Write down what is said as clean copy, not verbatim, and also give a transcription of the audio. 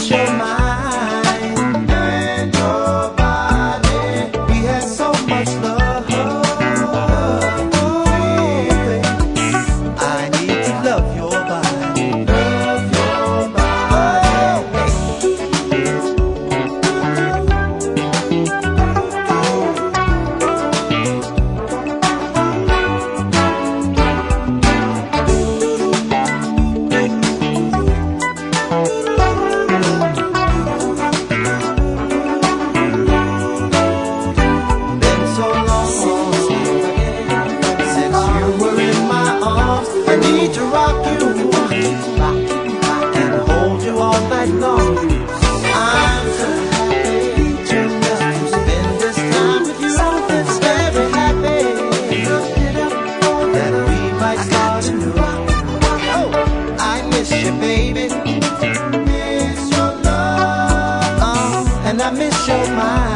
miss your mind and your body. We had so much love. Oh, baby, I need to love your body. Love your body. Been so long since you were in my arms. I need to rock you and hold you all night long. I'm so happy to spend this time with you. Something's very happy that we might start anew. Oh, I miss you, baby. Miss your love, and I miss your mind.